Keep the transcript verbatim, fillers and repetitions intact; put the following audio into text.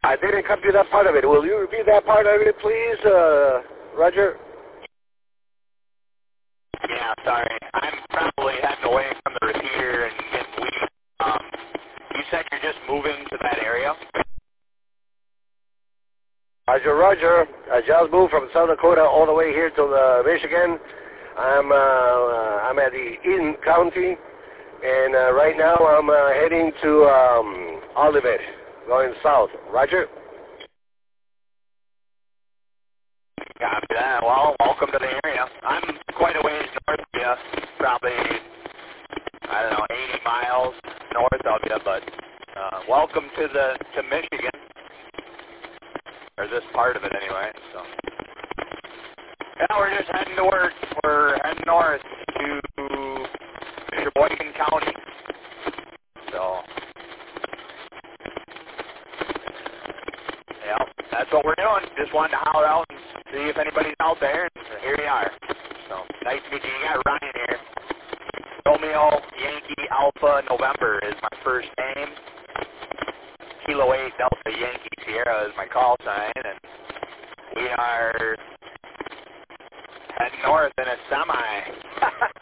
I didn't come to that part of it. Will you repeat that part of it, please, uh, Roger? Yeah, sorry. I'm probably heading away from the repeater and getting weak. Um, you said you're just moving to that area? Roger, Roger. I just moved from South Dakota all the way here to uh, Michigan. I'm uh, uh, I'm at the Eaton County, and uh, right now I'm uh, heading to um, Olivet, going south. Roger. Copy that. Well, welcome to the area. I'm quite a ways north of you, probably, I don't know, eighty miles north of you, but uh, welcome to the to Michigan, or this part of it anyway. So, yeah, we're just heading to work. We're heading north to Sheboygan County. So, yeah, that's what we're doing. Just wanted to holler out and see if anybody's out there, and here you are. So, nice to meet you. You got Ryan here. Romeo Yankee Alpha November is my first name. Kilo eight Delta Yankee Sierra is my call sign, and we are heading north in a semi.